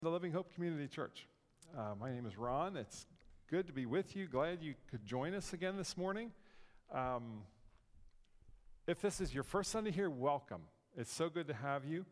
The Living Hope Community Church. My name is Ron. It's good to be with you. Glad you could join us again this morning. If this is your first Sunday here, welcome. It's so good to have you.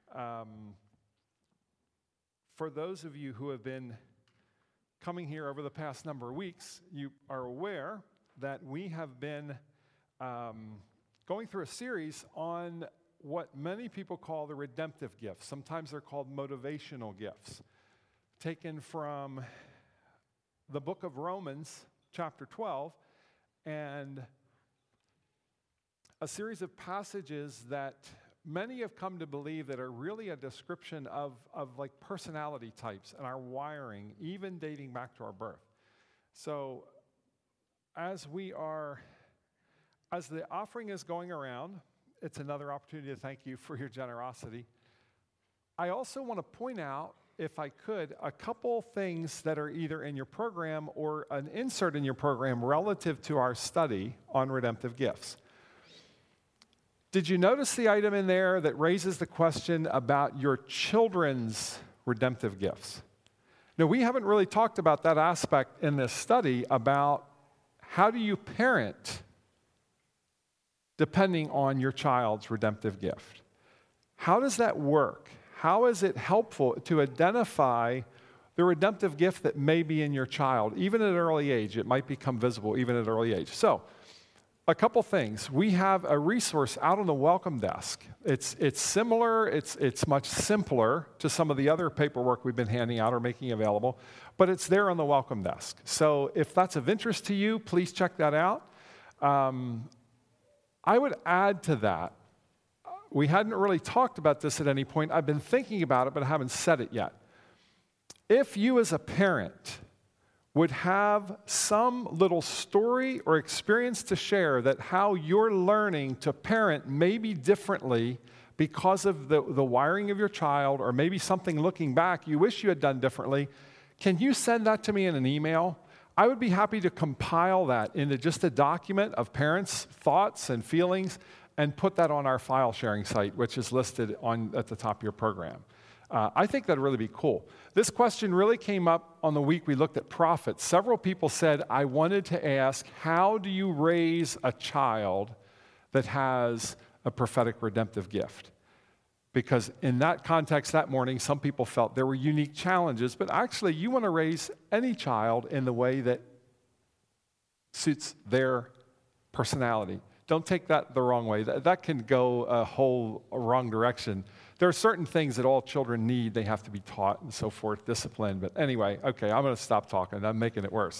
For those of you who have been coming here over the past number of weeks, you are aware that we have been going through a series on what many people call the redemptive gifts. Sometimes they're called motivational gifts, taken from the book of Romans, chapter 12, and a series of passages that many have come to believe that are really a description of like personality types and our wiring, even dating back to our birth. So as the offering is going around, it's another opportunity to thank you for your generosity. I also want to point out, if I could, a couple things that are either in your program or an insert in your program relative to our study on redemptive gifts. Did you notice the item in there that raises the question about your children's redemptive gifts? Now, we haven't really talked about that aspect in this study about how do you parent depending on your child's redemptive gift. How does that work? How is it helpful to identify the redemptive gift that may be in your child? Even at an early age, it might become visible even at an early age. So, a couple things. We have a resource out on the welcome desk. It's similar, it's much simpler to some of the other paperwork we've been handing out or making available, but it's there on the welcome desk. So if that's of interest to you, please check that out. I would add to that, we hadn't really talked about this at any point. I've been thinking about it, but I haven't said it yet. If you as a parent would have some little story or experience to share that how you're learning to parent maybe differently because of the wiring of your child, or maybe something looking back you wish you had done differently, can you send that to me in an email? I would be happy to compile that into just a document of parents' thoughts and feelings and put that on our file sharing site, which is listed at the top of your program. I think that'd really be cool. This question really came up on the week we looked at prophets. Several people said, I wanted to ask, how do you raise a child that has a prophetic redemptive gift? Because in that context that morning, some people felt there were unique challenges, but actually you want to raise any child in the way that suits their personality. Don't take that the wrong way. That can go a wrong direction. There are certain things that all children need. They have to be taught and so forth, disciplined. But anyway, okay, I'm going to stop talking. I'm making it worse.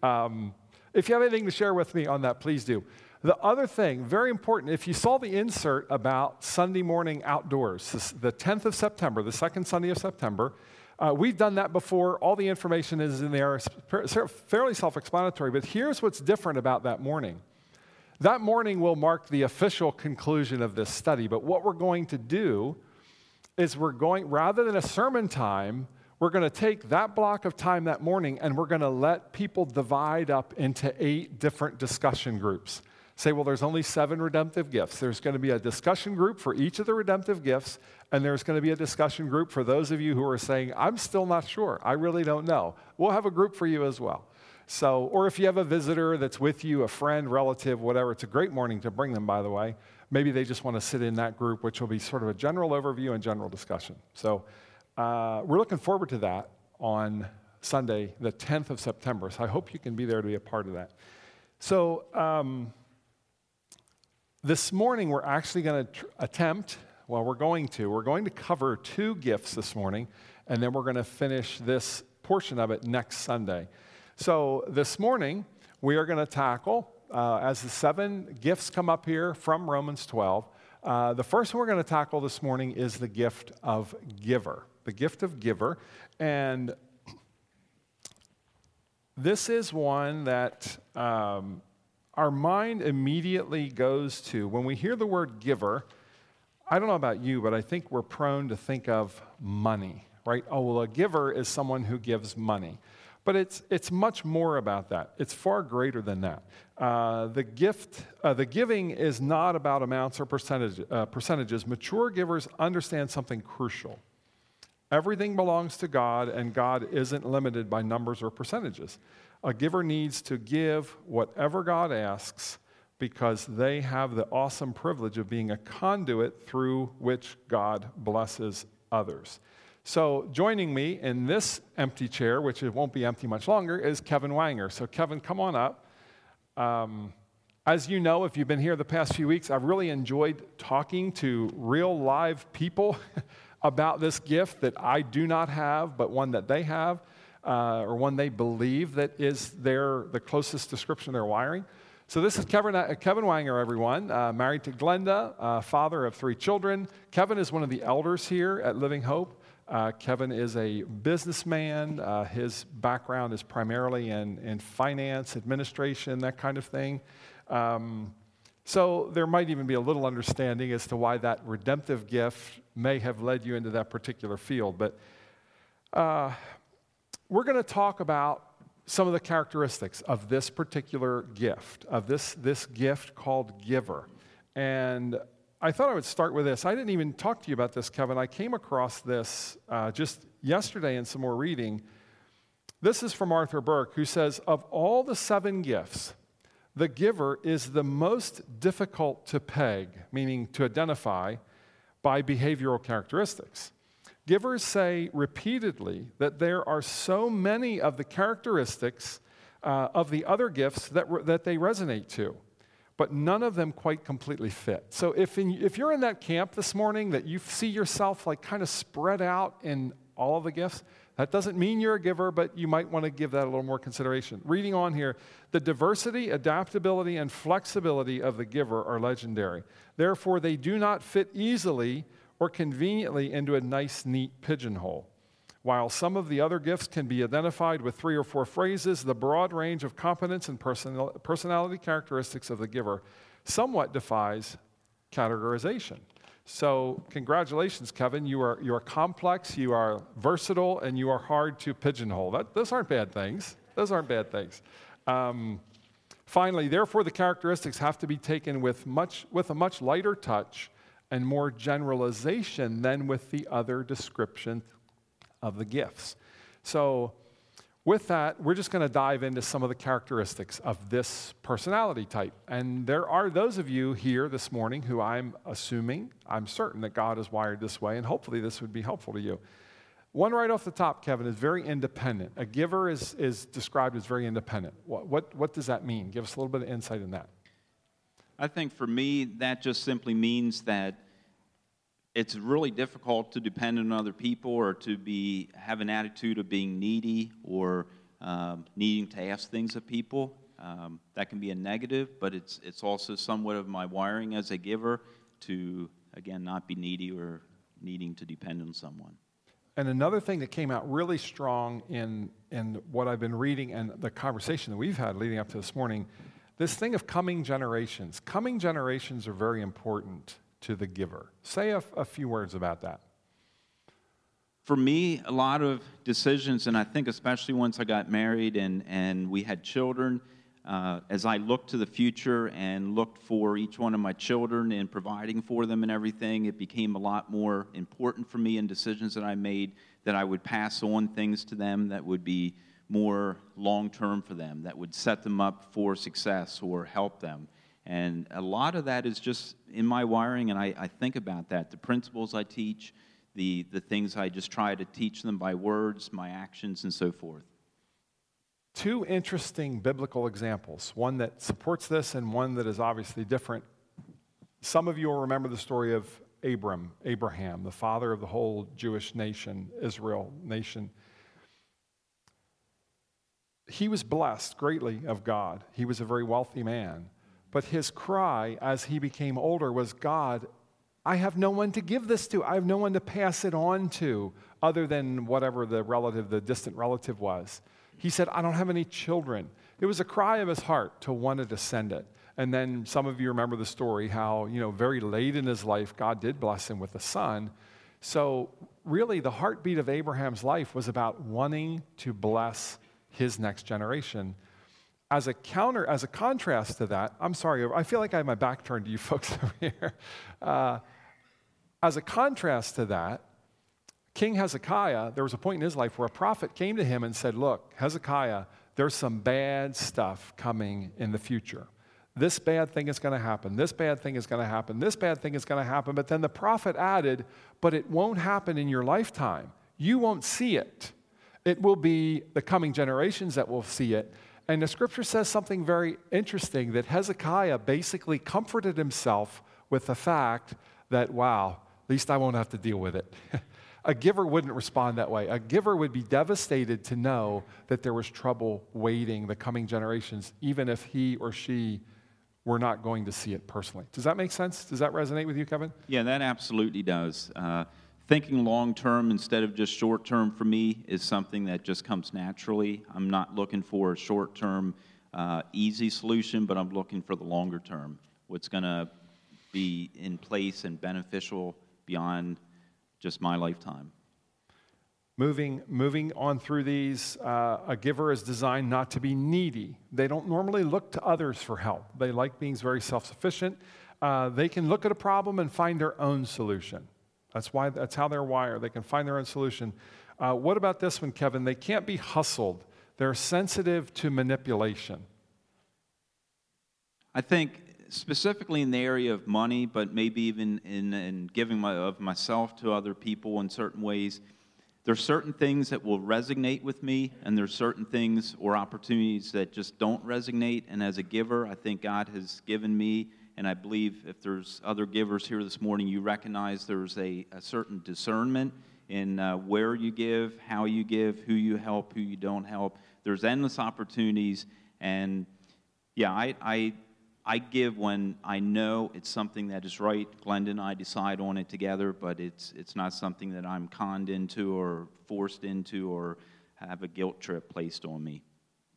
If you have anything to share with me on that, please do. The other thing, very important, if you saw the insert about Sunday morning outdoors, the 10th of September, the second Sunday of September, we've done that before. All the information is in there. It's fairly self-explanatory, but here's what's different about that morning. That morning will mark the official conclusion of this study, but what we're going to do is rather than a sermon time, we're going to take that block of time that morning and we're going to let people divide up into 8 different discussion groups. Say, well, there's only 7 redemptive gifts. There's going to be a discussion group for each of the redemptive gifts, and there's going to be a discussion group for those of you who are saying, I'm still not sure. I really don't know. We'll have a group for you as well. So, or if you have a visitor that's with you, a friend, relative, whatever, it's a great morning to bring them, by the way. Maybe they just want to sit in that group, which will be sort of a general overview and general discussion. So we're looking forward to that on Sunday, the 10th of September. So I hope you can be there to be a part of that. So this morning we're actually going to we're going to cover 2 gifts this morning, and then we're going to finish this portion of it next Sunday. So this morning we are going to tackle, as the 7 gifts come up here from Romans 12, the first one we're going to tackle this morning is the gift of giver. The gift of giver. And this is one that our mind immediately goes to. When we hear the word giver, I don't know about you, but I think we're prone to think of money, right? Oh, well, a giver is someone who gives money. But it's much more about that. It's far greater than that. The giving is not about amounts or percentages. Mature givers understand something crucial. Everything belongs to God, and God isn't limited by numbers or percentages. A giver needs to give whatever God asks because they have the awesome privilege of being a conduit through which God blesses others. So joining me in this empty chair, which it won't be empty much longer, is Kevin Wanger. So Kevin, come on up. As you know, if you've been here the past few weeks, I've really enjoyed talking to real live people about this gift that I do not have, but one that they have, or one they believe that is the closest description of their wiring. So this is Kevin Wanger, everyone, married to Glenda, father of 3 children. Kevin is one of the elders here at Living Hope. Kevin is a businessman. His background is primarily in finance, administration, that kind of thing. So there might even be a little understanding as to why that redemptive gift may have led you into that particular field. But we're going to talk about some of the characteristics of this particular gift, of this gift called giver. And I thought I would start with this. I didn't even talk to you about this, Kevin. I came across this just yesterday in some more reading. This is from Arthur Burk, who says, of all the 7 gifts, the giver is the most difficult to peg, meaning to identify, by behavioral characteristics. Givers say repeatedly that there are so many of the characteristics of the other gifts that they resonate to, but none of them quite completely fit. So if you're in that camp this morning that you see yourself like kind of spread out in all of the gifts, that doesn't mean you're a giver, but you might want to give that a little more consideration. Reading on here, the diversity, adaptability, and flexibility of the giver are legendary. Therefore, they do not fit easily or conveniently into a nice, neat pigeonhole. While some of the other gifts can be identified with 3 or 4 phrases, the broad range of competence and personality characteristics of the giver somewhat defies categorization. So congratulations, Kevin. You are complex, you are versatile, and you are hard to pigeonhole. Those aren't bad things. Those aren't bad things. Finally, therefore, the characteristics have to be taken with a much lighter touch and more generalization than with the other description of the gifts. So with that, we're just going to dive into some of the characteristics of this personality type. And there are those of you here this morning who I'm certain that God is wired this way, and hopefully this would be helpful to you. One right off the top, Kevin, is very independent. A giver is described as very independent. What does that mean? Give us a little bit of insight in that. I think for me, that just simply means that it's really difficult to depend on other people or to have an attitude of being needy or needing to ask things of people. That can be a negative, but it's also somewhat of my wiring as a giver to, again, not be needy or needing to depend on someone. And another thing that came out really strong in what I've been reading and the conversation that we've had leading up to this morning, this thing of coming generations. Coming generations are very important to the giver. Say a few words about that. For me, a lot of decisions, and I think especially once I got married and we had children, as I looked to the future and looked for each one of my children and providing for them and everything, it became a lot more important for me in decisions that I made that I would pass on things to them that would be more long-term for them, that would set them up for success or help them. And a lot of that is just in my wiring, and I think about that. The principles I teach, the things I just try to teach them by words, my actions, and so forth. 2 interesting biblical examples, one that supports this and one that is obviously different. Some of you will remember the story of Abraham, the father of the whole Jewish nation, Israel nation. He was blessed greatly of God. He was a very wealthy man. But his cry as he became older was, God, I have no one to give this to. I have no one to pass it on to other than whatever the distant relative was. He said, I don't have any children. It was a cry of his heart to want a descendant. And then some of you remember the story how, very late in his life, God did bless him with a son. So really the heartbeat of Abraham's life was about wanting to bless his next generation. As a contrast to that, I'm sorry, I feel like I have my back turned to you folks over here. As a contrast to that, King Hezekiah, there was a point in his life where a prophet came to him and said, look, Hezekiah, there's some bad stuff coming in the future. This bad thing is going to happen. This bad thing is going to happen. This bad thing is going to happen. But then the prophet added, but it won't happen in your lifetime. You won't see it. It will be the coming generations that will see it. And the scripture says something very interesting, that Hezekiah basically comforted himself with the fact that, wow, at least I won't have to deal with it. A giver wouldn't respond that way. A giver would be devastated to know that there was trouble waiting the coming generations, even if he or she were not going to see it personally. Does that make sense? Does that resonate with you, Kevin? Yeah, that absolutely does. Thinking long term instead of just short term for me is something that just comes naturally. I'm not looking for a short term, easy solution, but I'm looking for the longer term, what's going to be in place and beneficial beyond just my lifetime. Moving on through these, a giver is designed not to be needy. They don't normally look to others for help. They like being very self-sufficient. They can look at a problem and find their own solution. That's how they're wired. They can find their own solution. What about this one, Kevin? They can't be hustled. They're sensitive to manipulation. I think specifically in the area of money, but maybe even in giving of myself to other people in certain ways, there's certain things that will resonate with me, and there's certain things or opportunities that just don't resonate. And as a giver, I think God has given me, and I believe if there's other givers here this morning, you recognize there's a certain discernment in where you give, how you give, who you help, who you don't help. There's endless opportunities, and yeah, I give when I know it's something that is right. Glenda and I decide on it together, but it's not something that I'm conned into or forced into or have a guilt trip placed on me.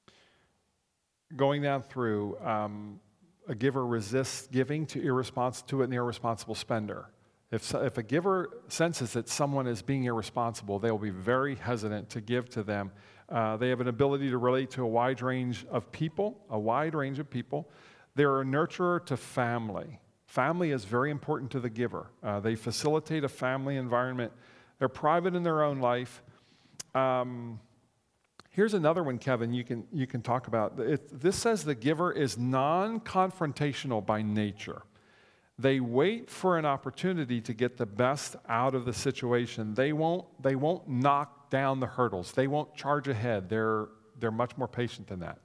Going down through, a giver resists giving to an irresponsible spender. If a giver senses that someone is being irresponsible, they will be very hesitant to give to them. They have an ability to relate to a wide range of people. They're a nurturer to family. Family is very important to the giver. They facilitate a family environment. They're private in their own life. Here's another one, Kevin, you can talk about. This says the giver is non-confrontational by nature. They wait for an opportunity to get the best out of the situation. They won't knock down the hurdles. They won't charge ahead. They're much more patient than that.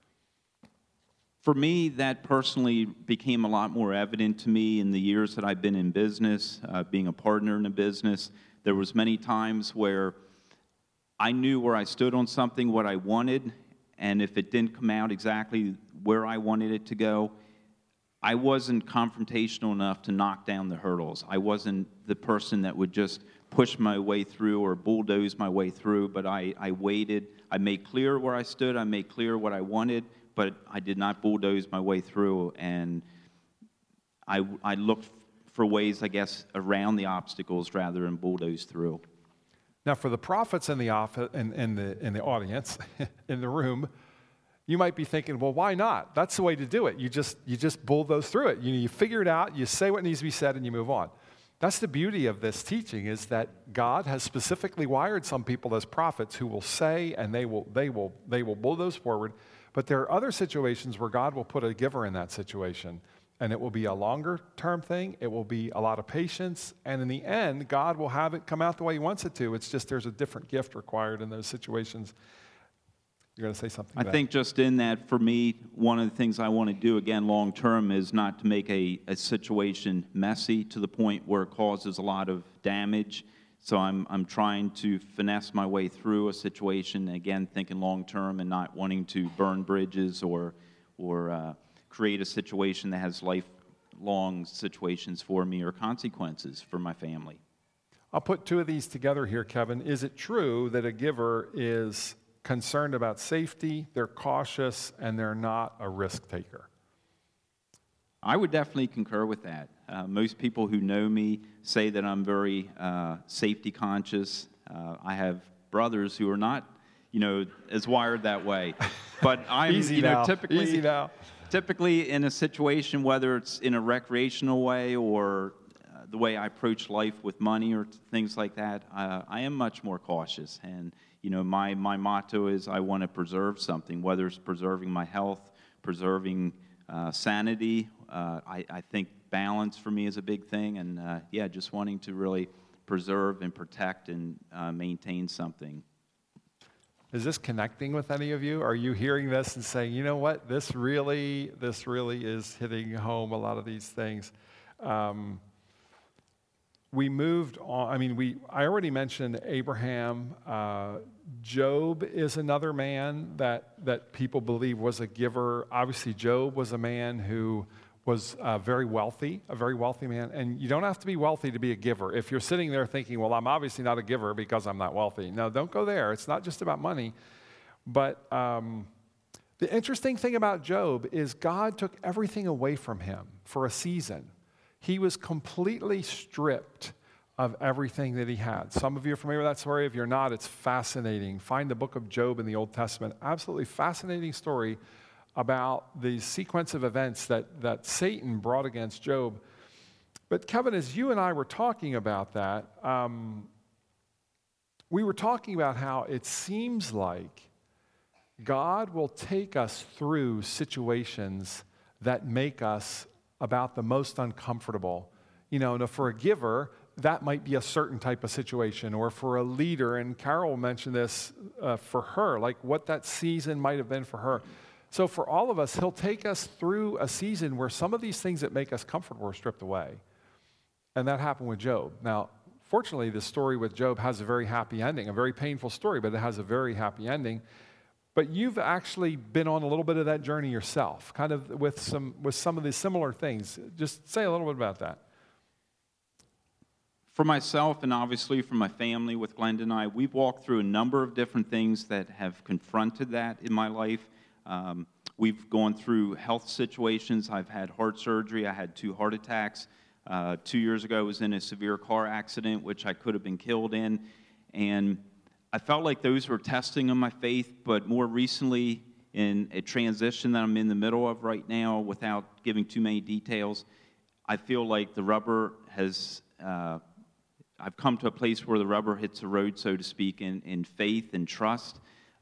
For me, that personally became a lot more evident to me in the years that I've been in business, being a partner in a business. There was many times where I knew where I stood on something, what I wanted, and if it didn't come out exactly where I wanted it to go, I wasn't confrontational enough to knock down the hurdles. I wasn't the person that would just push my way through or bulldoze my way through, but I waited. I made clear where I stood. I made clear what I wanted, but I did not bulldoze my way through, and I looked for ways, I guess, around the obstacles rather than bulldoze through. Now, for the prophets in the audience, in the room, you might be thinking, well, why not? That's the way to do it. You just bulldoze through it. You figure it out, you say what needs to be said, and you move on. That's the beauty of this teaching, is that God has specifically wired some people as prophets who will say, and they will bulldoze forward. But there are other situations where God will put a giver in that situation, and it will be a longer-term thing. It will be a lot of patience, and in the end, God will have it come out the way He wants it to. It's just there's a different gift required in those situations. You're going to say something? I think just in that, for me, one of the things I want to do, again, long-term, is not to make a situation messy to the point where it causes a lot of damage. So I'm trying to finesse my way through a situation, again, thinking long-term and not wanting to burn bridges or create a situation that has lifelong situations for me or consequences for my family. I'll put two of these together here, Kevin. Is it true that a giver is concerned about safety, they're cautious, and they're not a risk taker? I would definitely concur with that. Most people who know me say that I'm very safety conscious. I have brothers who are not, as wired that way. But I'm, Easy typically in a situation, whether it's in a recreational way or the way I approach life with money or things like that, I am much more cautious. And, my motto is I want to preserve something, whether it's preserving my health, preserving sanity. I think balance for me is a big thing. And, just wanting to really preserve and protect and maintain something. Is this connecting with any of you? Are you hearing this and saying, you know what, this really is hitting home, a lot of these things? We moved on. I already mentioned Abraham. Job is another man that people believe was a giver. Obviously, Job was a man who was very wealthy, a very wealthy man. And you don't have to be wealthy to be a giver. If you're sitting there thinking, well, I'm obviously not a giver because I'm not wealthy. No, don't go there. It's not just about money. But the interesting thing about Job is God took everything away from him for a season. He was completely stripped of everything that he had. Some of you are familiar with that story. If you're not, it's fascinating. Find the book of Job in the Old Testament. Absolutely fascinating story about the sequence of events that Satan brought against Job. But Kevin, as you and I were talking about that, we were talking about how it seems like God will take us through situations that make us about the most uncomfortable. For a giver, that might be a certain type of situation, or for a leader, and Carol mentioned this for her, like what that season might have been for her. So for all of us, he'll take us through a season where some of these things that make us comfortable are stripped away. And that happened with Job. Now, fortunately, the story with Job has a very happy ending, a very painful story, but it has a very happy ending. But you've actually been on a little bit of that journey yourself, kind of with some of the similar things. Just say a little bit about that. For myself, and obviously for my family with Glenda and I, we've walked through a number of different things that have confronted that in my life. We've gone through health situations. I've had heart surgery. I had 2 heart attacks. 2 years ago, I was in a severe car accident, which I could have been killed in. And I felt like those were testing of my faith, but more recently, in a transition that I'm in the middle of right now, without giving too many details, I feel like the rubber has, I've come to a place where the rubber hits the road, so to speak, in faith and trust.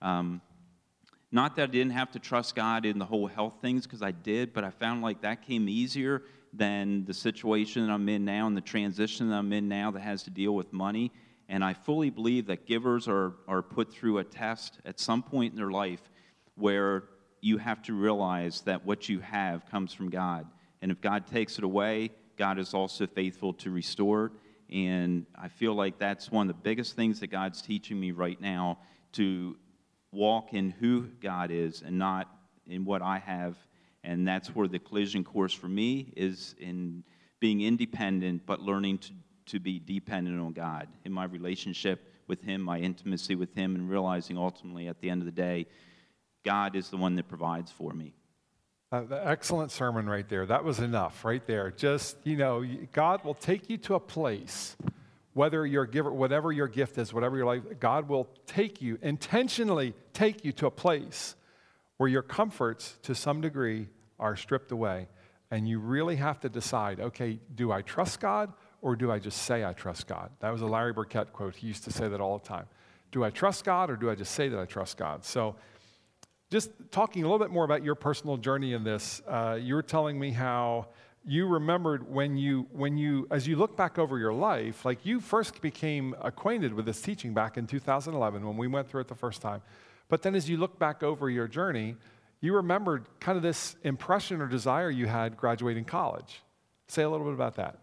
Not that I didn't have to trust God in the whole health things, because I did, but I found like that came easier than the situation that I'm in now and the transition that I'm in now that has to deal with money. And I fully believe that givers are put through a test at some point in their life where you have to realize that what you have comes from God. And if God takes it away, God is also faithful to restore it. And I feel like that's one of the biggest things that God's teaching me right now, to walk in who God is and not in what I have. And that's where the collision course for me is, in being independent, but learning to be dependent on God in my relationship with Him, my intimacy with Him, and realizing ultimately at the end of the day, God is the one that provides for me. Excellent sermon right there. That was enough right there. Just, God will take you to a place, whether you're a giver, whatever your gift is, whatever your life, God will intentionally take you to a place where your comforts, to some degree, are stripped away. And you really have to decide, okay, do I trust God, or do I just say I trust God? That was a Larry Burkett quote. He used to say that all the time. Do I trust God, or do I just say that I trust God? So just talking a little bit more about your personal journey in this, you were telling me how you remembered when you, as you look back over your life, like you first became acquainted with this teaching back in 2011 when we went through it the first time. But then as you look back over your journey, you remembered kind of this impression or desire you had graduating college. Say a little bit about that.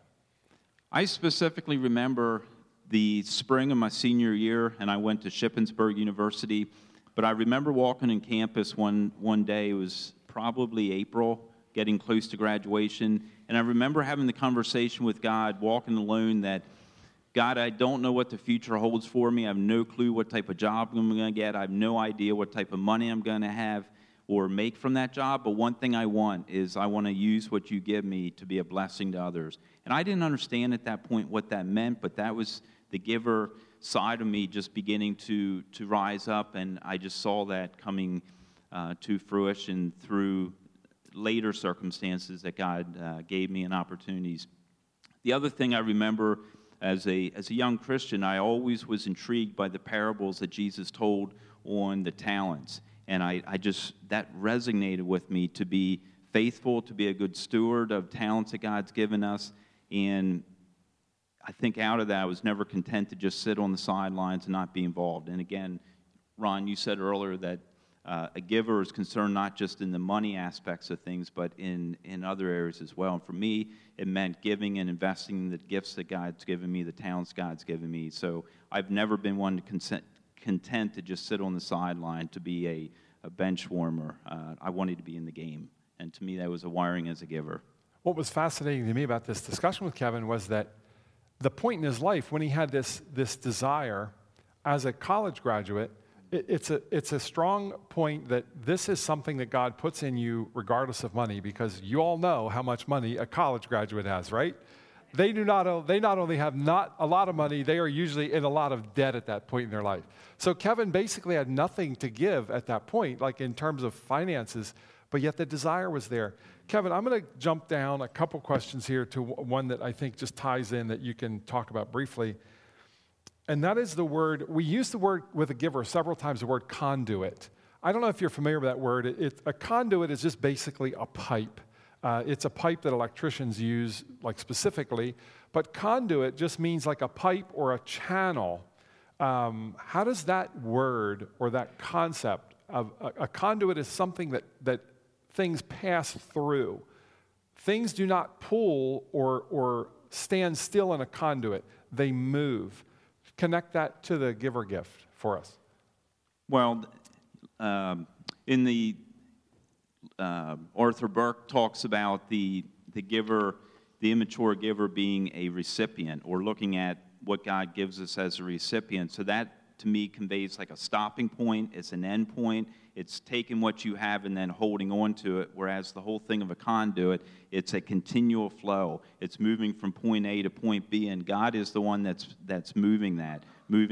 I specifically remember the spring of my senior year, and I went to Shippensburg University. But I remember walking in campus one day. It was probably April, getting close to graduation. And I remember having the conversation with God, walking alone, that, God, I don't know what the future holds for me. I have no clue what type of job I'm going to get. I have no idea what type of money I'm going to have or make from that job. But one thing I want is I want to use what you give me to be a blessing to others. And I didn't understand at that point what that meant, but that was the giver side of me just beginning to rise up, and I just saw that coming to fruition through later circumstances that God gave me and opportunities The other thing I remember as a young Christian, I always was intrigued by the parables that Jesus told on the talents. And I just, that resonated with me, to be faithful, to be a good steward of talents that God's given us. And I think out of that, I was never content to just sit on the sidelines and not be involved. And again, Ron, you said earlier that a giver is concerned not just in the money aspects of things, but in other areas as well. And for me, it meant giving and investing in the gifts that God's given me, the talents God's given me. So I've never been one to content to just sit on the sideline, to be a bench warmer. I wanted to be in the game. And to me, that was a wiring as a giver. What was fascinating to me about this discussion with Kevin was that the point in his life when he had this desire as a college graduate, it's a strong point that this is something that God puts in you regardless of money, because you all know how much money a college graduate has, right? They not only have not a lot of money, they are usually in a lot of debt at that point in their life. So Kevin basically had nothing to give at that point, like in terms of finances, but yet the desire was there. Kevin, I'm going to jump down a couple questions here to one that I think just ties in that you can talk about briefly. And that is the word, we use the word with a giver several times, the word conduit. I don't know if you're familiar with that word. A conduit is just basically a pipe. It's a pipe that electricians use, like specifically, but conduit just means like a pipe or a channel. How does that word or that concept of a conduit is something that things pass through. Things do not pull or stand still in a conduit. They move. Connect that to the giver gift for us. Well, in the Arthur Burke talks about the giver, the immature giver being a recipient, or looking at what God gives us as a recipient. So that, to me, conveys like a stopping point. It's an end point. It's taking what you have and then holding on to it, whereas the whole thing of a conduit, it's a continual flow. It's moving from point A to point B, and God is the one that's moving that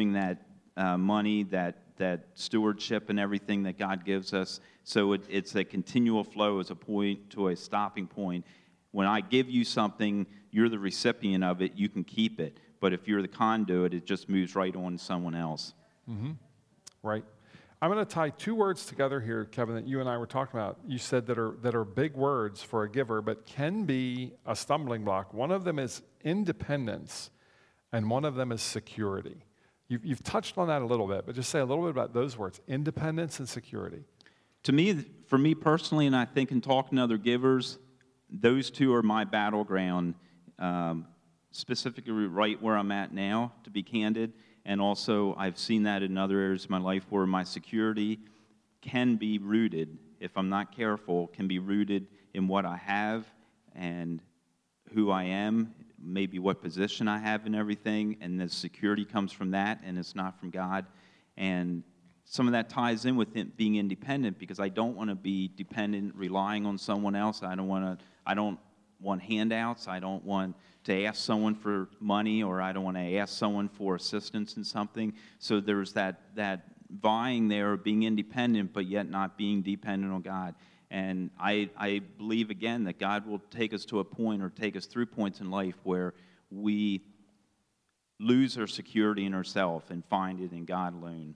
money, that stewardship and everything that God gives us. So it's a continual flow as a point to a stopping point. When I give you something, you're the recipient of it, you can keep it. But if you're the conduit, it just moves right on to someone else. Mm-hmm. Right. I'm going to tie two words together here, Kevin, that you and I were talking about. You said that are big words for a giver, but can be a stumbling block. One of them is independence, and one of them is security. You've touched on that a little bit, but just say a little bit about those words, independence and security. To me, for me personally, and I think in talking to other givers, those two are my battleground, specifically right where I'm at now, to be candid. And also, I've seen that in other areas of my life where my security can be rooted, if I'm not careful, can be rooted in what I have and who I am, maybe what position I have and everything, and the security comes from that, and it's not from God. And some of that ties in with it being independent, because I don't want to be dependent, relying on someone else. I don't want handouts. I don't want to ask someone for money, or I don't want to ask someone for assistance in something. So there's that vying there of being independent, but yet not being dependent on God. And I believe, again, that God will take us to a point, or take us through points in life where we lose our security in ourselves and find it in God alone.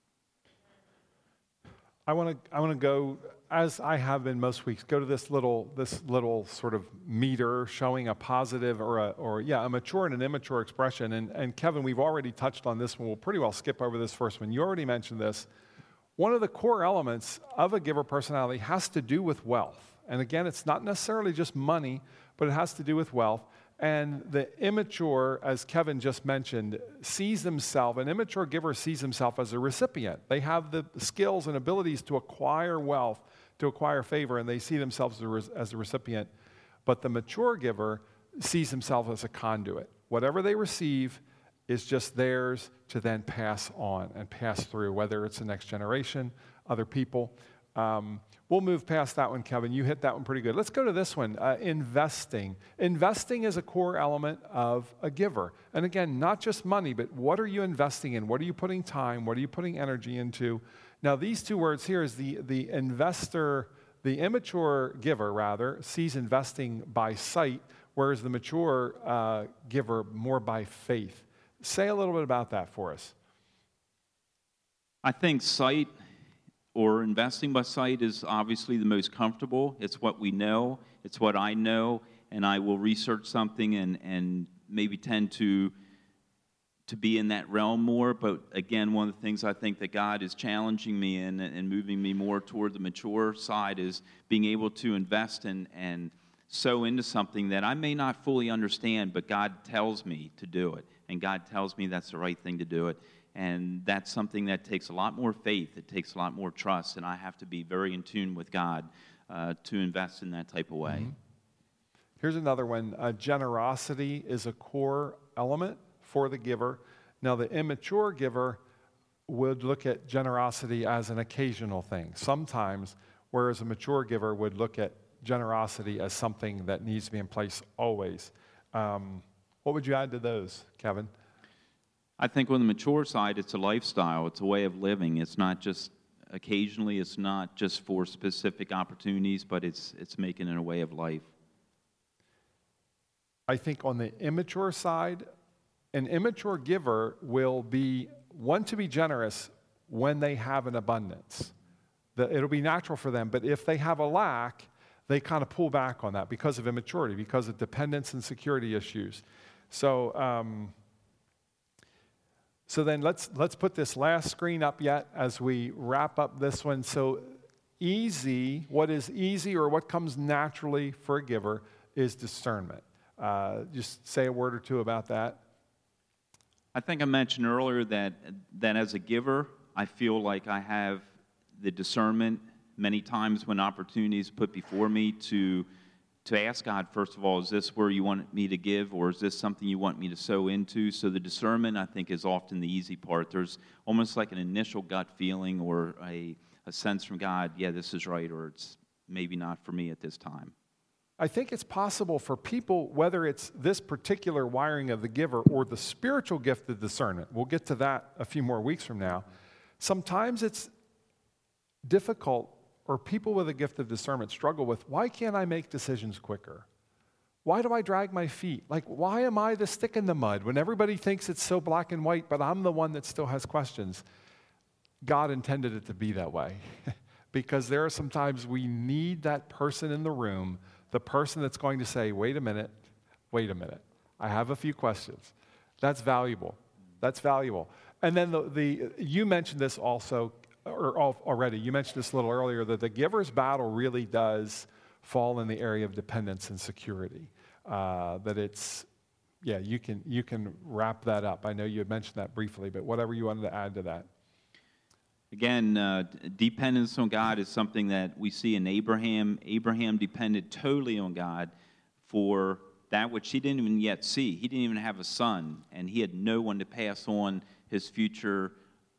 I want to go, as I have been most weeks, go to this little sort of meter showing a positive or a mature and an immature expression. And Kevin, we've already touched on this one. We'll pretty well skip over this first one. You already mentioned this. One of the core elements of a giver personality has to do with wealth. And again, it's not necessarily just money, but it has to do with wealth. And the immature, as Kevin just mentioned, an immature giver sees himself as a recipient. They have the skills and abilities to acquire wealth, to acquire favor, and they see themselves as a recipient. But the mature giver sees himself as a conduit. Whatever they receive is just theirs to then pass on and pass through, whether it's the next generation, other people. We'll move past that one, Kevin. You hit that one pretty good. Let's go to this one, investing. Investing is a core element of a giver. And again, not just money, but what are you investing in? What are you putting time? What are you putting energy into? Now, these two words here is the investor, the immature giver, rather, sees investing by sight, whereas the mature giver more by faith. Say a little bit about that for us. I think sight or investing by sight is obviously the most comfortable. It's what we know, it's what I know, and I will research something and maybe tend to be in that realm more. But again, one of the things I think that God is challenging me in and moving me more toward the mature side is being able to invest and sow into something that I may not fully understand, but God tells me to do it. And God tells me that's the right thing to do it. And that's something that takes a lot more faith. It takes a lot more trust. And I have to be very in tune with God to invest in that type of way. Mm-hmm. Here's another one. Generosity is a core element for the giver. Now, the immature giver would look at generosity as an occasional thing sometimes, whereas a mature giver would look at generosity as something that needs to be in place always. What would you add to those, Kevin? I think on the mature side, it's a lifestyle. It's a way of living. It's not just occasionally. It's not just for specific opportunities, but it's making it a way of life. I think on the immature side, an immature will want to be generous when they have an abundance. It'll be natural for them, but if they have a lack, they kind of pull back on that because of immaturity, because of dependence and security issues. So then let's put this last screen up yet as we wrap up this one. So what is easy or what comes naturally for a giver is discernment. Just say a word or two about that. I think I mentioned earlier that as a giver, I feel like I have the discernment many times when opportunities put before me to ask God, first of all, is this where you want me to give, or is this something you want me to sow into? So the discernment, I think, is often the easy part. There's almost like an initial gut feeling or a sense from God, yeah, this is right, or it's maybe not for me at this time. I think it's possible for people, whether it's this particular wiring of the giver or the spiritual gift of discernment, we'll get to that a few more weeks from now, sometimes it's difficult, or people with a gift of discernment struggle with, why can't I make decisions quicker? Why do I drag my feet? Like, why am I the stick in the mud when everybody thinks it's so black and white, but I'm the one that still has questions? God intended it to be that way because there are some times we need that person in the room, the person that's going to say, wait a minute, I have a few questions. That's valuable. And then you mentioned this also, already. You mentioned this a little earlier, that the giver's battle really does fall in the area of dependence and security. That it's, yeah, you can wrap that up. I know you had mentioned that briefly, but whatever you wanted to add to that. Again, dependence on God is something that we see in Abraham. Abraham depended totally on God for that which he didn't even yet see. He didn't even have a son, and he had no one to pass on his future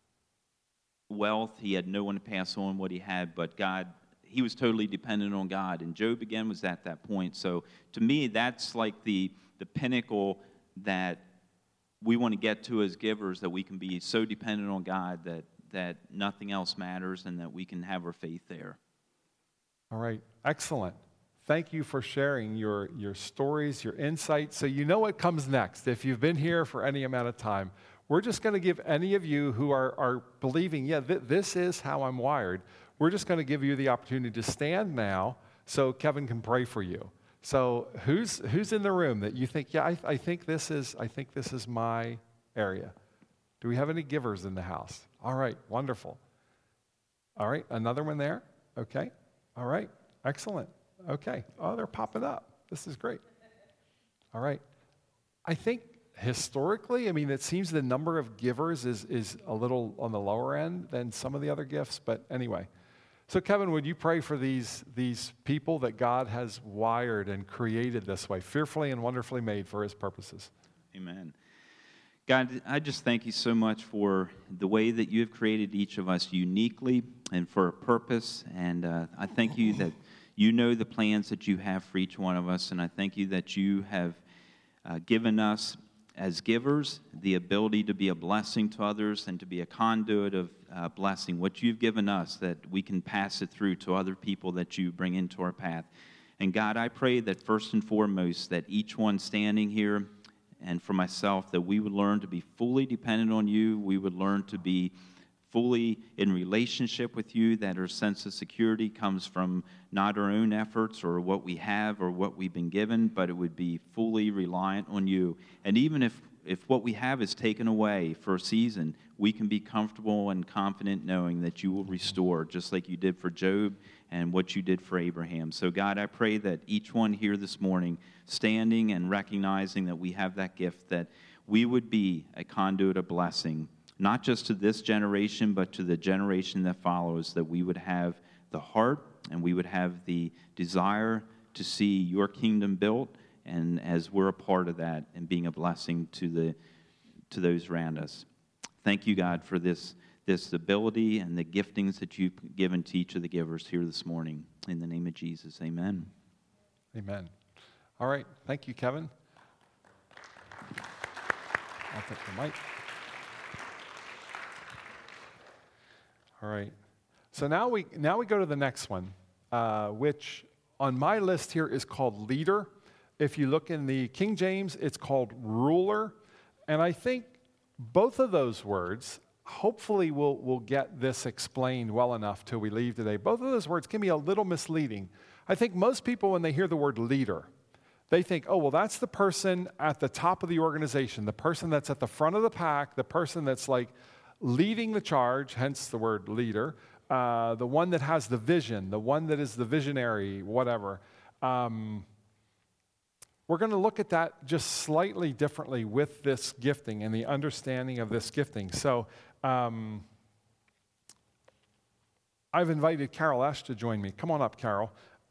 wealth. He had no one to pass on what he had, but God. He was totally dependent on God, and Job again was at that point. So to me, that's like the pinnacle that we want to get to as givers, that we can be so dependent on God that nothing else matters and that we can have our faith there. All right, excellent. Thank you for sharing your stories, your insights. So you know what comes next. If you've been here for any amount of time, we're just going to give any of you who are believing, this is how I'm wired, we're just going to give you the opportunity to stand now so Kevin can pray for you. So who's in the room that you think, I think this is my area? Do we have any givers in the house? All right, wonderful. All right, another one there? Okay. All right, excellent. Okay. Oh, they're popping up. This is great. All right. I think historically, it seems the number of givers is a little on the lower end than some of the other gifts, but anyway. So Kevin, would you pray for these people that God has wired and created this way, fearfully and wonderfully made for his purposes? Amen. God, I just thank you so much for the way that you have created each of us uniquely and for a purpose. And I thank you that you know the plans that you have for each one of us. And I thank you that you have given us, as givers, the ability to be a blessing to others and to be a conduit of blessing. What you've given us, that we can pass it through to other people that you bring into our path. And God, I pray that first and foremost, that each one standing here, and for myself, that we would learn to be fully dependent on you. We would learn to be fully in relationship with you, that our sense of security comes from not our own efforts or what we have or what we've been given, but it would be fully reliant on you. And even if what we have is taken away for a season, we can be comfortable and confident knowing that you will restore, just like you did for Job and what you did for Abraham. So God, I pray that each one here this morning, standing and recognizing that we have that gift, that we would be a conduit of blessing, not just to this generation, but to the generation that follows, that we would have the heart and we would have the desire to see your kingdom built, and as we're a part of that and being a blessing to those around us. Thank you, God, for this ability and the giftings that you've given to each of the givers here this morning. In the name of Jesus, amen. Amen. All right. Thank you, Kevin. I'll take the mic. All right. So now we go to the next one, which on my list here is called leader. If you look in the King James, it's called ruler. And I think both of those words, hopefully we'll get this explained well enough till we leave today. Both of those words can be a little misleading. I think most people, when they hear the word leader, they think, oh, well, that's the person at the top of the organization, the person that's at the front of the pack, the person that's like leading the charge, hence the word leader, the one that has the vision, the one that is the visionary, whatever. We're going to look at that just slightly differently with this gifting and the understanding of this gifting. So I've invited Carol Esch to join me. Come on up, Carol.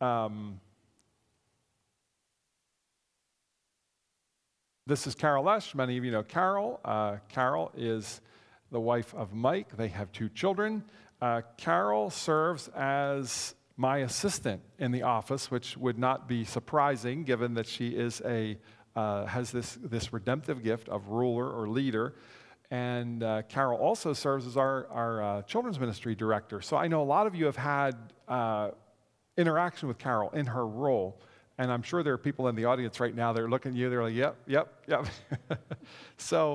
This is Carol Esch. Many of you know Carol. Carol is the wife of Mike. They have 2 children. Carol serves as my assistant in the office, which would not be surprising given that she is has this redemptive gift of ruler or leader. And Carol also serves as our children's ministry director. So I know a lot of you have had interaction with Carol in her role. And I'm sure there are people in the audience right now that are looking at you, they're like, yep. So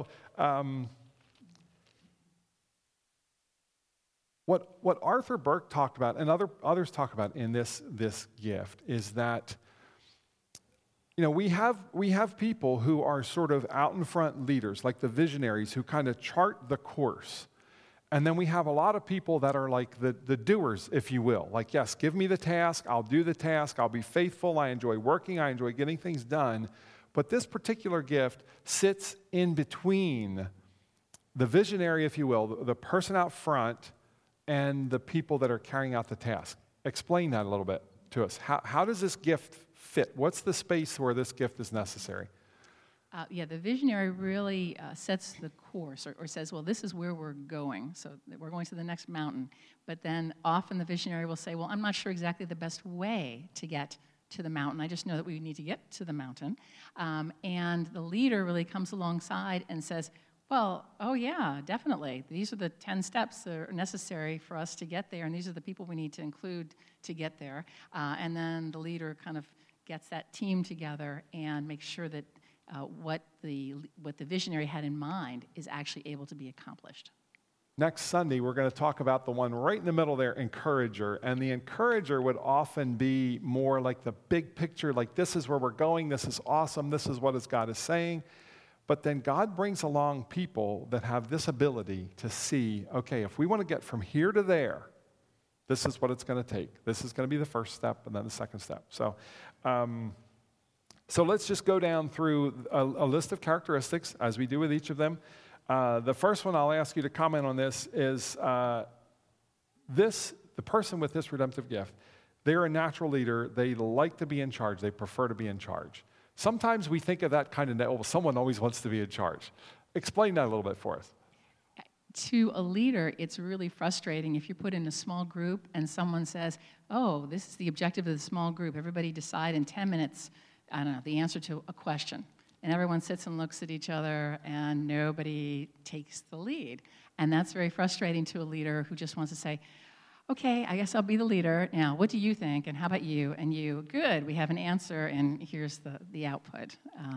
what Arthur Burke talked about and others talk about in this gift is that, you know, we have people who are sort of out in front leaders, like the visionaries who kind of chart the course. And then we have a lot of people that are like the doers, if you will. Like, yes, give me the task, I'll do the task, I'll be faithful, I enjoy working, I enjoy getting things done. But this particular gift sits in between the visionary, if you will, the person out front, and the people that are carrying out the task. Explain that a little bit to us. How does this gift fit? What's the space where this gift is necessary? The visionary really sets the course or says, well, this is where we're going. So we're going to the next mountain. But then often the visionary will say, well, I'm not sure exactly the best way to get to the mountain. I just know that we need to get to the mountain. And the leader really comes alongside and says, well, oh yeah, definitely. These are the 10 steps that are necessary for us to get there, and these are the people we need to include to get there. And then the leader kind of gets that team together and makes sure that what the visionary had in mind is actually able to be accomplished. Next Sunday, we're going to talk about the one right in the middle there, encourager. And the encourager would often be more like the big picture, like this is where we're going, this is awesome, this is what God is saying. But then God brings along people that have this ability to see, okay, if we want to get from here to there, this is what it's going to take. This is going to be the first step and then the second step. So let's just go down through a list of characteristics as we do with each of them. The first one I'll ask you to comment on this is the person with this redemptive gift, they're a natural leader. They like to be in charge. They prefer to be in charge. Sometimes we think of that kind of, well, someone always wants to be in charge. Explain that a little bit for us. To a leader, it's really frustrating if you're put in a small group and someone says, oh, this is the objective of the small group. Everybody decide in 10 minutes, I don't know, the answer to a question. And everyone sits and looks at each other and nobody takes the lead. And that's very frustrating to a leader who just wants to say, okay, I guess I'll be the leader. Now, what do you think? And how about you? And you, good, we have an answer, and here's the output.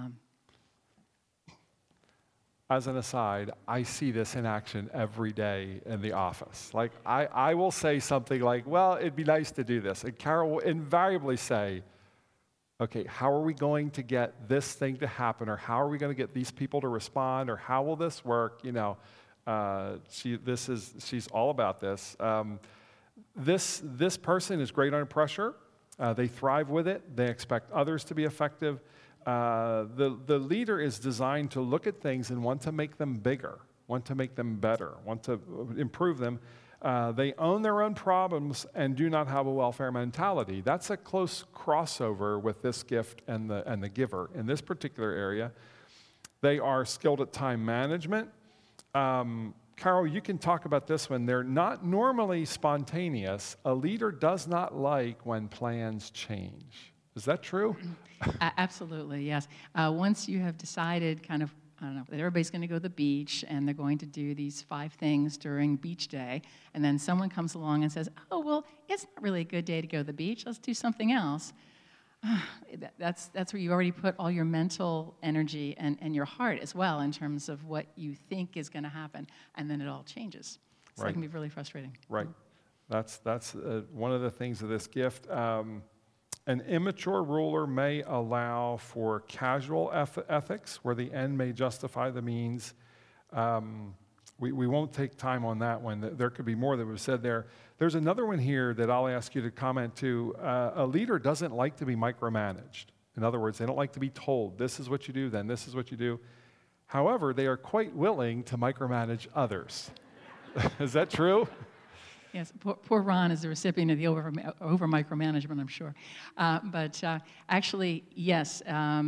As an aside, I see this in action every day in the office. Like, I will say something like, well, it'd be nice to do this. And Carol will invariably say, okay, how are we going to get this thing to happen? Or how are we going to get these people to respond? Or how will this work? You know, she's all about this. This person is great under pressure. They thrive with it. They expect others to be effective. The leader is designed to look at things and want to make them bigger, want to make them better, want to improve them. They own their own problems and do not have a welfare mentality. That's a close crossover with this gift and the giver in this particular area. They are skilled at time management. Carol, you can talk about this one. They're not normally spontaneous. A leader does not like when plans change. Is that true? Absolutely, yes. Once you have decided kind of, I don't know, that everybody's going to go to the beach and they're going to do these 5 things during beach day, and then someone comes along and says, oh, well, it's not really a good day to go to the beach. Let's do something else. That's where you already put all your mental energy and your heart as well in terms of what you think is going to happen, and then it all changes. So Right. That can be really frustrating. Right. That's one of the things of this gift. An immature ruler may allow for casual ethics where the end may justify the means. We won't take time on that one. There could be more that was said there. There's another one here that I'll ask you to comment to. A leader doesn't like to be micromanaged. In other words, they don't like to be told, this is what you do, then this is what you do. However, they are quite willing to micromanage others. Is that true? Yes, poor Ron is the recipient of the over micromanagement, I'm sure. But actually, yes.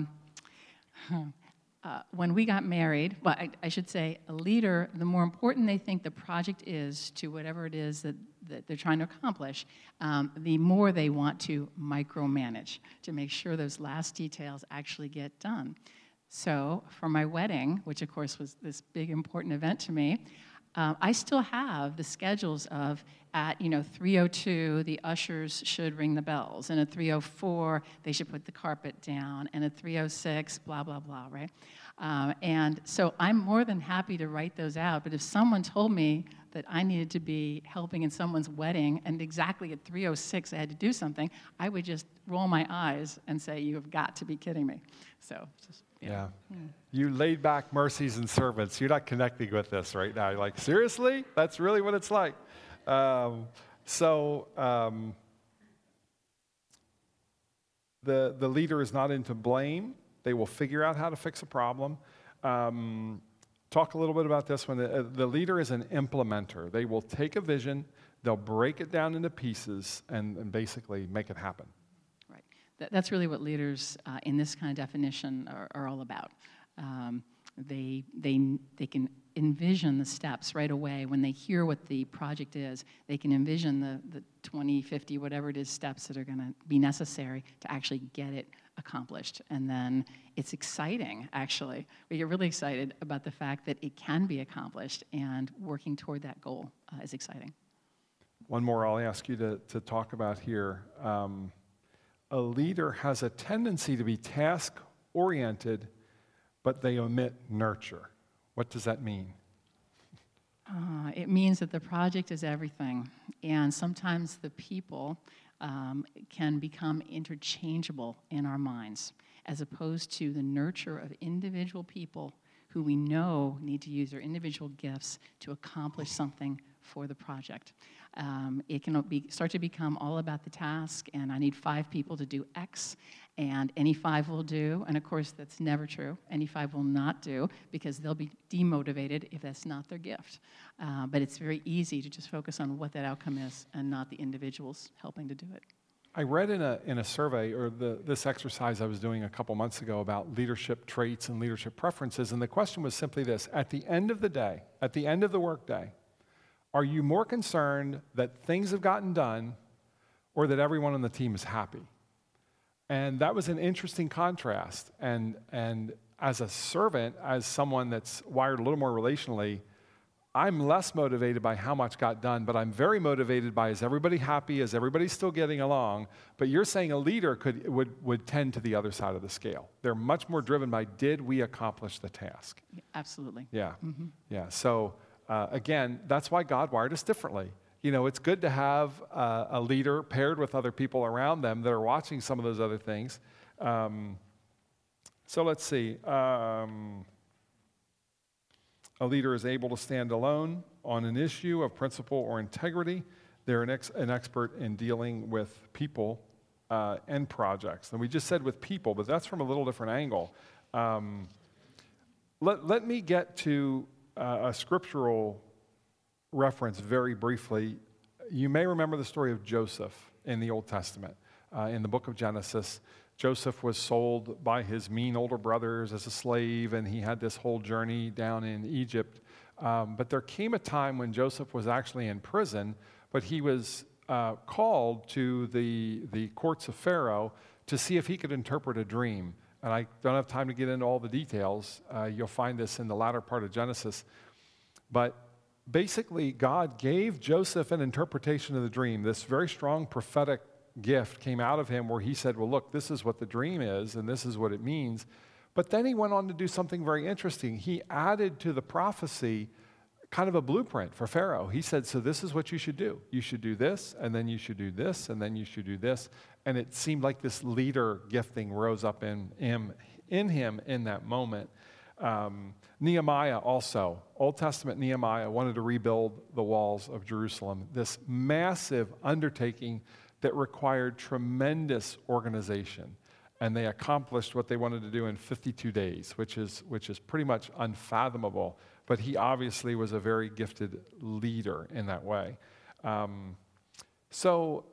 When we got married, well, I should say, a leader, the more important they think the project is to whatever it is that they're trying to accomplish, the more they want to micromanage to make sure those last details actually get done. So for my wedding, which of course was this big important event to me, I still have the schedules of at 3:02 the ushers should ring the bells, and at 3:04 they should put the carpet down, and at 3:06 blah blah blah, right? And so I'm more than happy to write those out. But if someone told me that I needed to be helping in someone's wedding, and exactly at 3:06 I had to do something, I would just roll my eyes and say, "You have got to be kidding me." So. Yeah. You laid back mercies and servants. You're not connecting with this right now. You're like, seriously? That's really what it's like. The leader is not into blame. They will figure out how to fix a problem. Talk a little bit about this one. The leader is an implementer. They will take a vision, they'll break it down into pieces, and basically make it happen. That's really what leaders in this kind of definition are all about. They can envision the steps right away. When they hear what the project is, they can envision the 20, 50, whatever it is, steps that are going to be necessary to actually get it accomplished. And then it's exciting, actually. We get really excited about the fact that it can be accomplished, and working toward that goal is exciting. One more I'll ask you to talk about here. A leader has a tendency to be task-oriented, but they omit nurture. What does that mean? It means that the project is everything, and sometimes the people can become interchangeable in our minds, as opposed to the nurture of individual people who we know need to use their individual gifts to accomplish something for the project. It can start to become all about the task, and I need 5 people to do X, and any 5 will do. And of course, that's never true. Any 5 will not do, because they'll be demotivated if that's not their gift. But it's very easy to just focus on what that outcome is and not the individuals helping to do it. I read in a survey, or this exercise I was doing a couple months ago about leadership traits and leadership preferences, and the question was simply this: at the end of the day, at the end of the workday, are you more concerned that things have gotten done or that everyone on the team is happy? And that was an interesting contrast. And as a servant, as someone that's wired a little more relationally, I'm less motivated by how much got done, but I'm very motivated by, is everybody happy? Is everybody still getting along? But you're saying a leader would tend to the other side of the scale. They're much more driven by, did we accomplish the task? Absolutely. Yeah, yeah. So again, that's why God wired us differently. You know, it's good to have a leader paired with other people around them that are watching some of those other things. So let's see. A leader is able to stand alone on an issue of principle or integrity. They're an expert in dealing with people and projects. And we just said with people, but that's from a little different angle. Let me get to a scriptural reference very briefly. You may remember the story of Joseph in the Old Testament. In the book of Genesis, Joseph was sold by his mean older brothers as a slave, and he had this whole journey down in Egypt. But there came a time when Joseph was actually in prison, but he was called to the courts of Pharaoh to see if he could interpret a dream. And I don't have time to get into all the details. You'll find this in the latter part of Genesis. But basically, God gave Joseph an interpretation of the dream, this very strong prophetic gift came out of him where he said, well, look, this is what the dream is and this is what it means. But then he went on to do something very interesting. He added to the prophecy kind of a blueprint for Pharaoh. He said, so this is what you should do. You should do this, and then you should do this, and then you should do this. And it seemed like this leader gifting rose up in him in that moment. Nehemiah also, Old Testament Nehemiah wanted to rebuild the walls of Jerusalem. This massive undertaking that required tremendous organization. And they accomplished what they wanted to do in 52 days, which is pretty much unfathomable. But he obviously was a very gifted leader in that way. So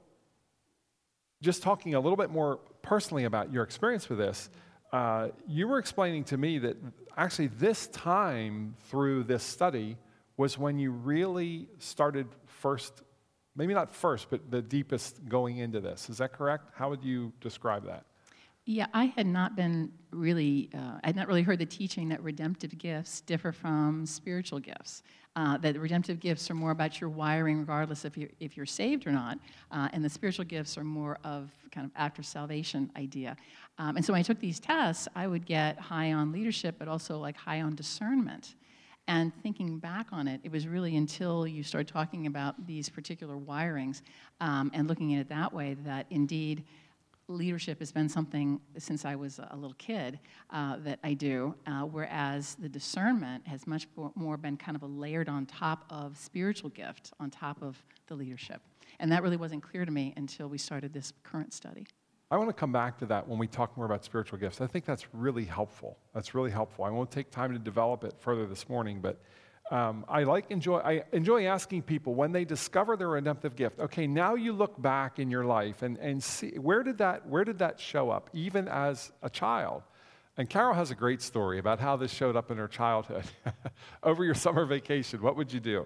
just talking a little bit more personally about your experience with this, you were explaining to me that actually this time through this study was when you really started first, maybe not first, but the deepest going into this. Is that correct? How would you describe that? Yeah, I had not really heard the teaching that redemptive gifts differ from spiritual gifts. That the redemptive gifts are more about your wiring, regardless if you're saved or not, and the spiritual gifts are more of kind of after salvation idea. And so when I took these tests, I would get high on leadership, but also like high on discernment. And thinking back on it, it was really until you started talking about these particular wirings and looking at it that way that indeed leadership has been something since I was a little kid that I do, whereas the discernment has much more been kind of a layered on top of spiritual gift, on top of the leadership. And that really wasn't clear to me until we started this current study. I want to come back to that when we talk more about spiritual gifts. I think that's really helpful. That's really helpful. I won't take time to develop it further this morning, but I enjoy asking people when they discover their redemptive gift, okay, now you look back in your life and see where did that show up, even as a child? And Carol has a great story about how this showed up in her childhood. Over your summer vacation, what would you do?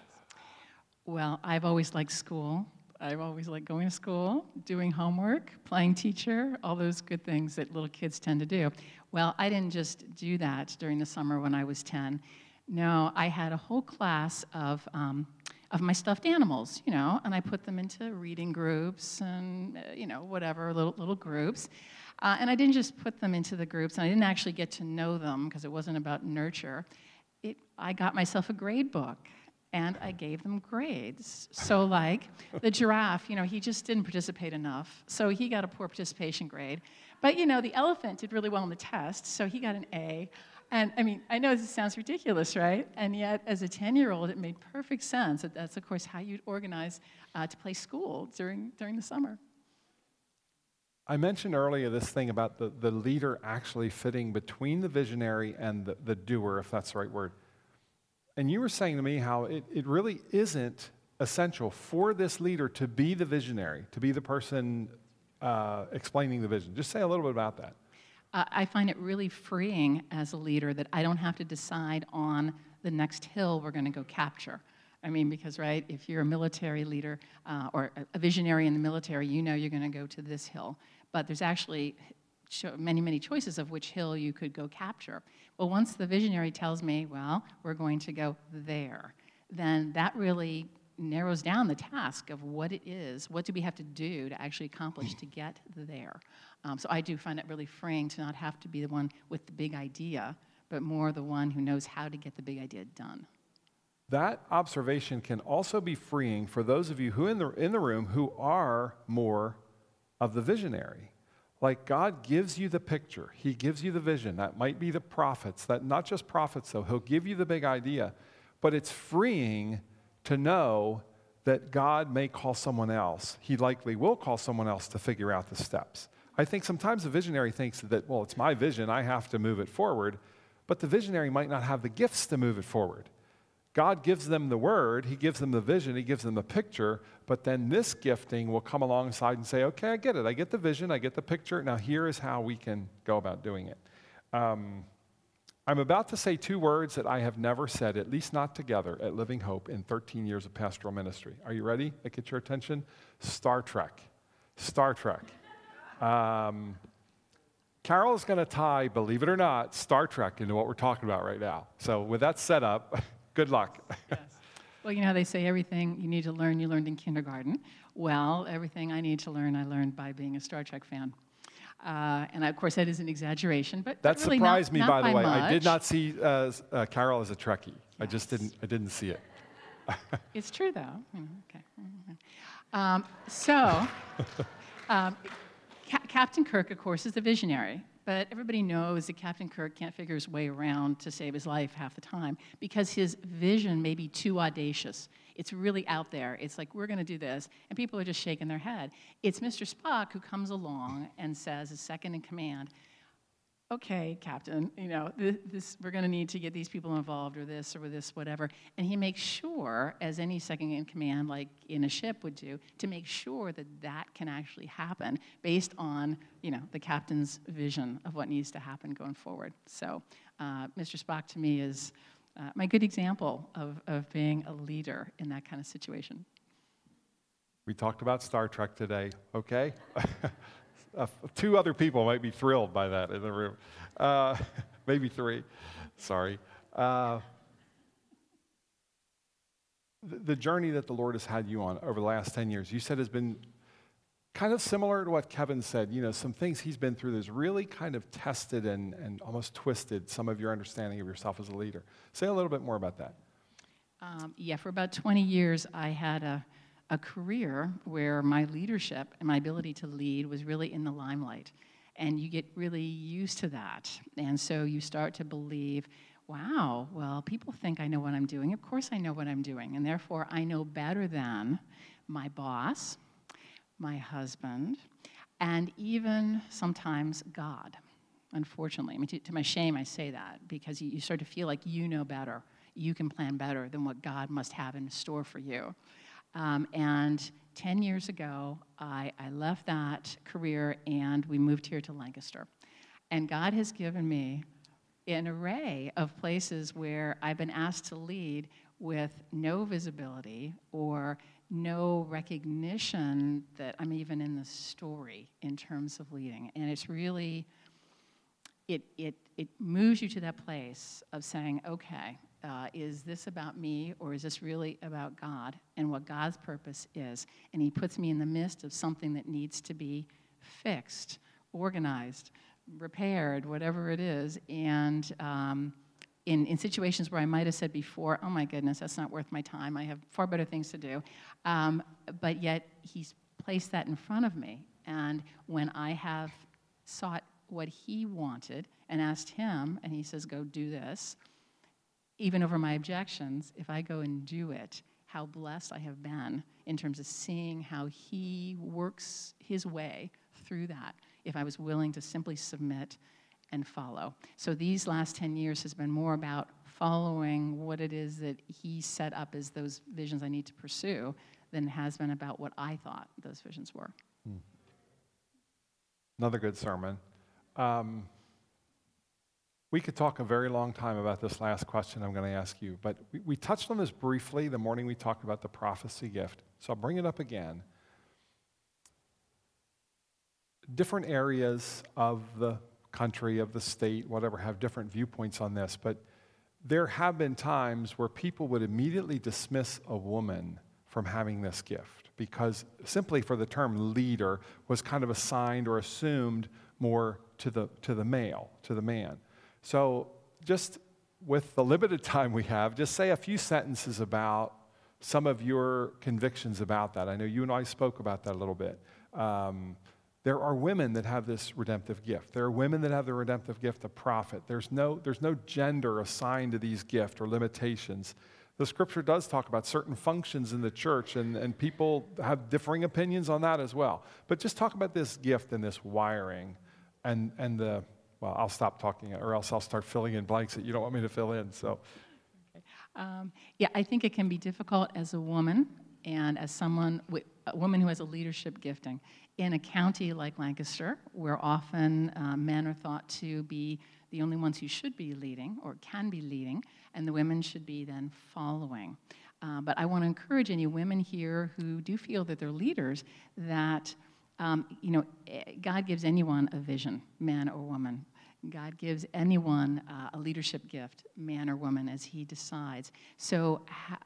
Well, I've always liked school. I've always liked going to school, doing homework, playing teacher, all those good things that little kids tend to do. Well, I didn't just do that during the summer when I was 10. No, I had a whole class of my stuffed animals, and I put them into reading groups and, whatever, little groups. And I didn't just put them into the groups, and I didn't actually get to know them because it wasn't about nurture. I got myself a grade book, and I gave them grades. So like the giraffe, he just didn't participate enough, so he got a poor participation grade. But, the elephant did really well in the test, so he got an A. And I know this sounds ridiculous, right? And yet, as a 10-year-old, it made perfect sense. That's, of course, how you'd organize to play school during the summer. I mentioned earlier this thing about the leader actually fitting between the visionary and the doer, if that's the right word. And you were saying to me how it really isn't essential for this leader to be the visionary, to be the person explaining the vision. Just say a little bit about that. I find it really freeing as a leader that I don't have to decide on the next hill we're going to go capture. Because, right, if you're a military leader or a visionary in the military, you're going to go to this hill. But there's actually many, many choices of which hill you could go capture. Well, once the visionary tells me, well, we're going to go there, then that really narrows down the task of what it is, what do we have to do to actually accomplish to get there. So I do find it really freeing to not have to be the one with the big idea, but more the one who knows how to get the big idea done. That observation can also be freeing for those of you who in the room who are more of the visionary. Like God gives you the picture. He gives you the vision. That might be the prophets. That not just prophets though. He'll give you the big idea. But it's freeing to know that God may call someone else. He likely will call someone else to figure out the steps. I think sometimes the visionary thinks that, well, it's my vision. I have to move it forward. But the visionary might not have the gifts to move it forward. God gives them the word, he gives them the vision, he gives them the picture, but then this gifting will come alongside and say, okay, I get it. I get the vision, I get the picture. Now here is how we can go about doing it. I'm about to say two words that I have never said, at least not together, at Living Hope in 13 years of pastoral ministry. Are you ready? I get your attention? Star Trek. Star Trek. Carol is going to tie, believe it or not, Star Trek into what we're talking about right now. So with that set up, good luck. Yes. Well, you know how they say everything you need to learn, you learned in kindergarten. Well, everything I need to learn, I learned by being a Star Trek fan. And of course, that is an exaggeration, but that really surprised me, not by the way. much. I did not see Carol as a Trekkie. Yes. I didn't see it. It's true, though. Okay. Captain Kirk, of course, is the visionary. But everybody knows that Captain Kirk can't figure his way around to save his life half the time because his vision may be too audacious. It's really out there. It's like, we're going to do this, and people are just shaking their head. It's Mr. Spock who comes along and says, as second in command, okay, Captain, this we're going to need to get these people involved or this, whatever. And he makes sure, as any second in command, like in a ship would do, to make sure that that can actually happen based on, the captain's vision of what needs to happen going forward. So Mr. Spock, to me, is my good example of being a leader in that kind of situation. We talked about Star Trek today, okay? Two other people might be thrilled by that in the room. Maybe three. Sorry. The journey that the Lord has had you on over the last 10 years, you said has been kind of similar to what Kevin said. Some things he's been through that's really kind of tested and almost twisted some of your understanding of yourself as a leader. Say a little bit more about that. For about 20 years, I had a career where my leadership and my ability to lead was really in the limelight. And you get really used to that. And so you start to believe, wow, well, people think I know what I'm doing. Of course I know what I'm doing. And therefore, I know better than my boss, my husband, and even sometimes God, unfortunately. I mean, to my shame, I say that because you start to feel like you know better. You can plan better than what God must have in store for you. And 10 years ago, I left that career and we moved here to Lancaster. And God has given me an array of places where I've been asked to lead with no visibility or no recognition that I'm even in the story in terms of leading. And it's really, it moves you to that place of saying, okay, is this about me or is this really about God and what God's purpose is? And he puts me in the midst of something that needs to be fixed, organized, repaired, whatever it is. And in situations where I might have said before, oh my goodness, that's not worth my time. I have far better things to do. But yet he's placed that in front of me. And when I have sought what he wanted and asked him, and he says, go do this, even over my objections, if I go and do it, how blessed I have been in terms of seeing how he works his way through that, if I was willing to simply submit and follow. So these last 10 years has been more about following what it is that he set up as those visions I need to pursue than it has been about what I thought those visions were. Another good sermon. We could talk a very long time about this last question I'm going to ask you, but we touched on this briefly the morning we talked about the prophecy gift. So I'll bring it up again. Different areas of the country, of the state, whatever, have different viewpoints on this, but there have been times where people would immediately dismiss a woman from having this gift because simply for the term leader was kind of assigned or assumed more to the male, to the man. So just with the limited time we have, just say a few sentences about some of your convictions about that. I know you and I spoke about that a little bit. There are women that have this redemptive gift. There are women that have the redemptive gift of prophet. There's no gender assigned to these gifts or limitations. The scripture does talk about certain functions in the church, and people have differing opinions on that as well. But just talk about this gift and this wiring and the, well, I'll stop talking or else I'll start filling in blanks that you don't want me to fill in. So, yeah, I think it can be difficult as a woman and as a woman who has a leadership gifting. In a county like Lancaster, where often men are thought to be the only ones who should be leading or can be leading, and the women should be then following. But I want to encourage any women here who do feel that they're leaders that, God gives anyone a vision, man or woman. God gives anyone a leadership gift, man or woman, as he decides. So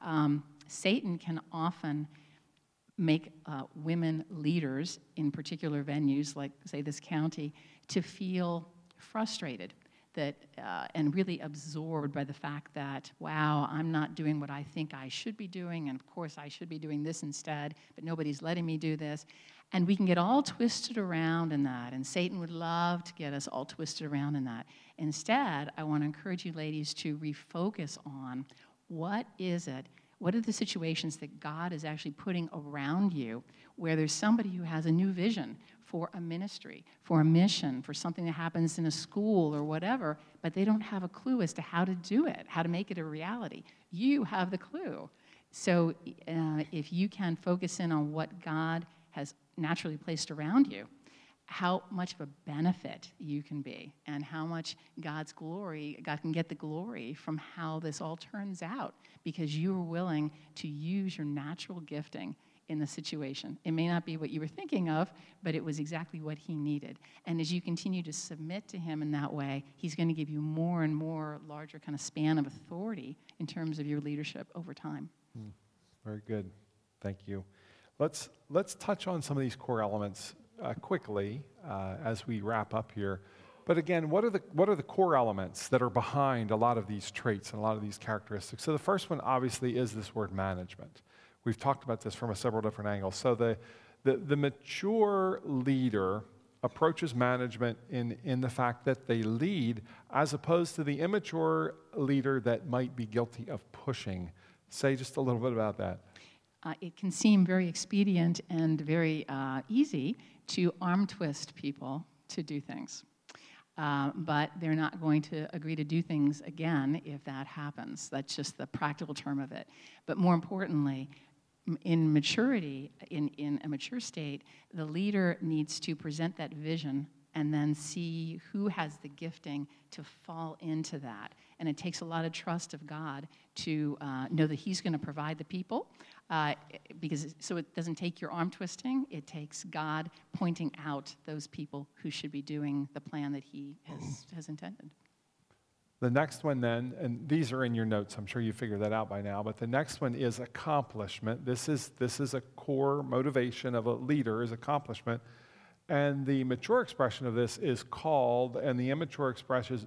Satan can often make women leaders in particular venues, like, say, this county, to feel frustrated and really absorbed by the fact that, wow, I'm not doing what I think I should be doing, and of course I should be doing this instead, but nobody's letting me do this. And we can get all twisted around in that, and Satan would love to get us all twisted around in that. Instead, I want to encourage you ladies to refocus on what are the situations that God is actually putting around you where there's somebody who has a new vision for a ministry, for a mission, for something that happens in a school or whatever, but they don't have a clue as to how to do it, how to make it a reality. You have the clue. So if you can focus in on what God has naturally placed around you, how much of a benefit you can be and how much God can get the glory from how this all turns out because you were willing to use your natural gifting in the situation. It may not be what you were thinking of, but it was exactly what he needed. And as you continue to submit to him in that way, he's going to give you more and more larger kind of span of authority in terms of your leadership over time. Very good. Thank you. Let's touch on some of these core elements quickly as we wrap up here. But again, what are the core elements that are behind a lot of these traits and a lot of these characteristics? So the first one obviously is this word management. We've talked about this from several different angles. So the mature leader approaches management in the fact that they lead as opposed to the immature leader that might be guilty of pushing. Say just a little bit about that. It can seem very expedient and very easy to arm twist people to do things. But they're not going to agree to do things again if that happens. That's just the practical term of it. But more importantly, in maturity, in a mature state, the leader needs to present that vision and then see who has the gifting to fall into that. And it takes a lot of trust of God to know that he's going to provide the people, so it doesn't take your arm twisting. It takes God pointing out those people who should be doing the plan that he has intended. The next one then, and these are in your notes, I'm sure you figured that out by now, but the next one is accomplishment. This is a core motivation of a leader, is accomplishment. And the mature expression of this is called, and the immature expression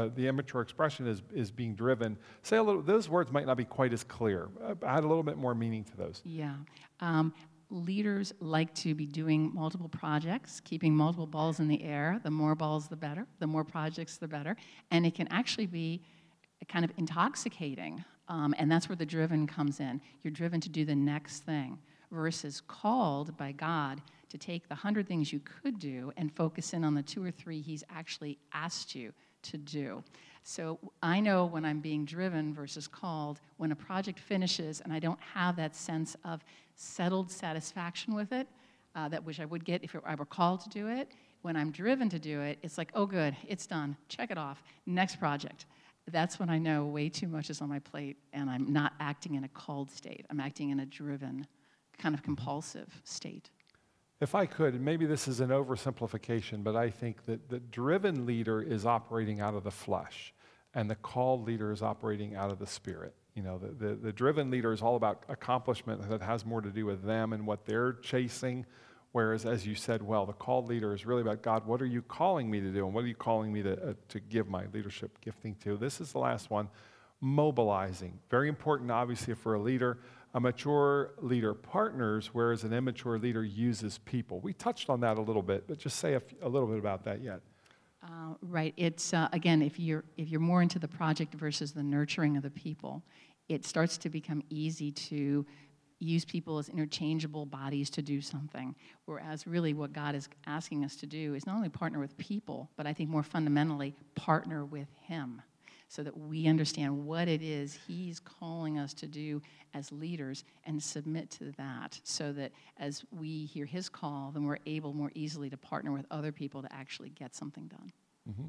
is being driven. Say a little. Those words might not be quite as clear. Add a little bit more meaning to those. Yeah. Leaders like to be doing multiple projects, keeping multiple balls in the air. The more balls, the better. The more projects, the better. And it can actually be kind of intoxicating. And that's where the driven comes in. You're driven to do the next thing versus called by God to take the 100 things you could do and focus in on the 2 or 3 he's actually asked you to do. So I know when I'm being driven versus called, when a project finishes and I don't have that sense of settled satisfaction with it, which I would get if I were called to do it, when I'm driven to do it, it's like, oh good, it's done, check it off, next project. That's when I know way too much is on my plate and I'm not acting in a called state. I'm acting in a driven, kind of compulsive state. If I could, and maybe this is an oversimplification, but I think that the driven leader is operating out of the flesh. and the called leader is operating out of the Spirit. You know, the driven leader is all about accomplishment that has more to do with them and what they're chasing. Whereas, as you said, well, the called leader is really about, God, what are you calling me to do? And what are you calling me to give my leadership gifting to? This is the last one, mobilizing. Very important, obviously, for a leader. A mature leader partners, whereas an immature leader uses people. We touched on that a little bit, but just say a little bit about that yet. Right. It's, again, if you're more into the project versus the nurturing of the people, it starts to become easy to use people as interchangeable bodies to do something, whereas really what God is asking us to do is not only partner with people, but I think more fundamentally, partner with Him so that we understand what it is He's calling us to do as leaders and submit to that so that as we hear His call, then we're able more easily to partner with other people to actually get something done. Mm-hmm.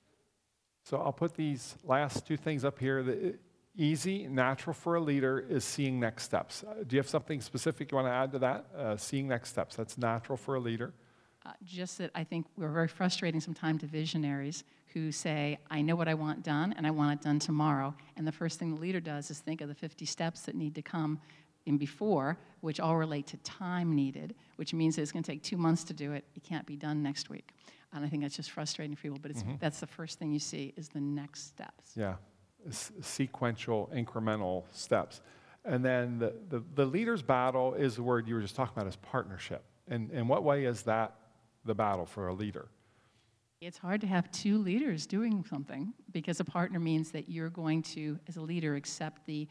So I'll put these last two things up here. Easy, natural for a leader is seeing next steps. Do you have something specific you want to add to that? Seeing next steps, that's natural for a leader. Just that I think we're very frustrating sometimes to visionaries who say, I know what I want done, and I want it done tomorrow. And the first thing the leader does is think of the 50 steps that need to come in before, which all relate to time needed, which means that it's going to take 2 months to do it. It can't be done next week. And I think that's just frustrating for people, but that's the first thing you see is the next steps. Yeah. Sequential, incremental steps. And then the leader's battle is the word you were just talking about, is partnership. And in what way is that the battle for a leader? It's hard to have two leaders doing something because a partner means that you're going to, as a leader, accept the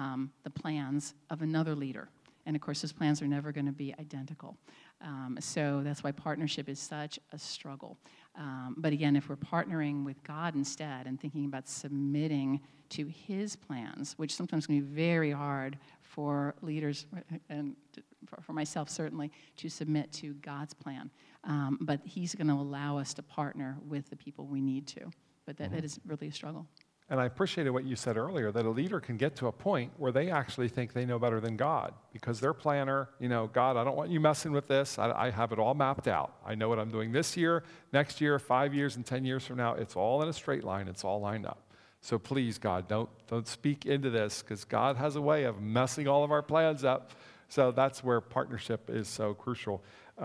plans of another leader. And of course, those plans are never going to be identical. So that's why partnership is such a struggle. But again, if we're partnering with God instead and thinking about submitting to His plans, which sometimes can be very hard for leaders, and for myself certainly, to submit to God's plan. But He's going to allow us to partner with the people we need to. But that is really a struggle. And I appreciated what you said earlier, that a leader can get to a point where they actually think they know better than God because their planner, God, I don't want you messing with this. I have it all mapped out. I know what I'm doing this year, next year, 5 years, and 10 years from now. It's all in a straight line. It's all lined up. So please, God, don't speak into this because God has a way of messing all of our plans up. So that's where partnership is so crucial.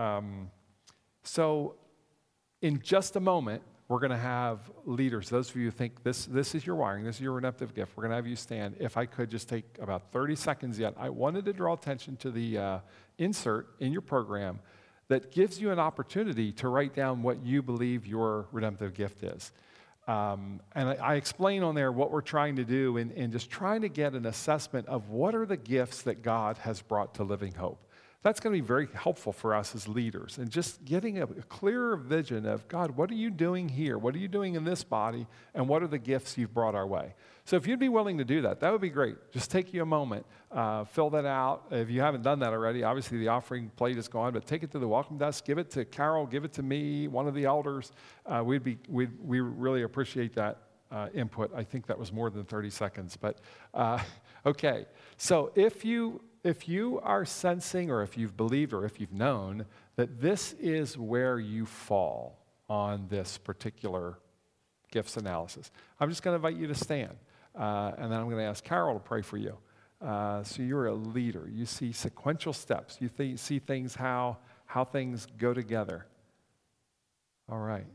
So in just a moment, we're going to have leaders. Those of you who think this is your wiring, this is your redemptive gift, we're going to have you stand. If I could just take about 30 seconds yet, I wanted to draw attention to the insert in your program that gives you an opportunity to write down what you believe your redemptive gift is. And I explain on there what we're trying to do and just trying to get an assessment of what are the gifts that God has brought to Living Hope. That's going to be very helpful for us as leaders and just getting a clearer vision of, God, what are you doing here? What are you doing in this body? And what are the gifts you've brought our way? So if you'd be willing to do that, that would be great. Just take you a moment, fill that out. If you haven't done that already, obviously the offering plate is gone, but take it to the welcome desk, give it to Carol, give it to me, one of the elders. We really appreciate that input. I think that was more than 30 seconds, but okay. So if you are sensing, or if you've believed, or if you've known that this is where you fall on this particular gifts analysis, I'm just going to invite you to stand. And then I'm going to ask Carol to pray for you. So you're a leader. You see sequential steps. You see things, how things go together. All right.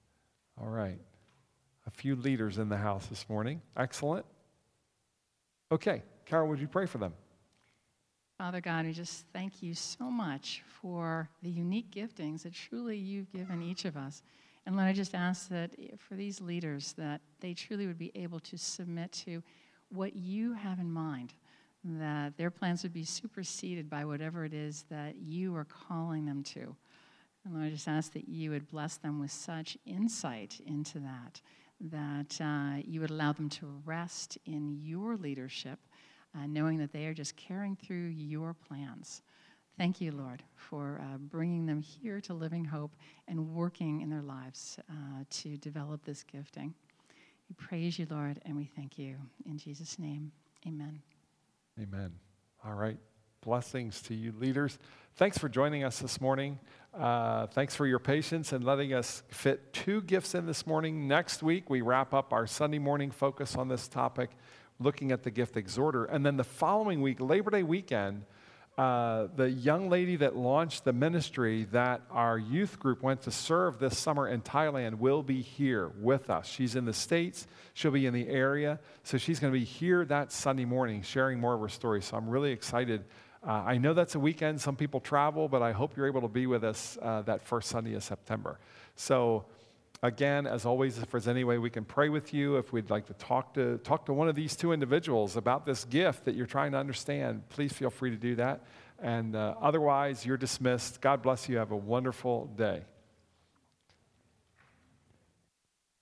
A few leaders in the house this morning. Excellent. Okay. Carol, would you pray for them? Father God, we just thank you so much for the unique giftings that truly you've given each of us. And Lord, I just ask that for these leaders, that they truly would be able to submit to what you have in mind, that their plans would be superseded by whatever it is that you are calling them to. And Lord, I just ask that you would bless them with such insight into that you would allow them to rest in your leadership, knowing that they are just carrying through your plans. Thank you, Lord, for bringing them here to Living Hope and working in their lives to develop this gifting. We praise you, Lord, and we thank you. In Jesus' name, amen. Amen. All right. Blessings to you, leaders. Thanks for joining us this morning. Thanks for your patience and letting us fit 2 gifts in this morning. Next week, we wrap up our Sunday morning focus on this topic, looking at the gift exhorter. And then the following week, Labor Day weekend, the young lady that launched the ministry that our youth group went to serve this summer in Thailand will be here with us. She's in the States. She'll be in the area. So she's going to be here that Sunday morning sharing more of her story. So I'm really excited. I know that's a weekend. Some people travel, but I hope you're able to be with us that first Sunday of September. So again, as always, if there's any way we can pray with you, if we'd like to talk to one of these 2 individuals about this gift that you're trying to understand, please feel free to do that. And otherwise, you're dismissed. God bless you. Have a wonderful day.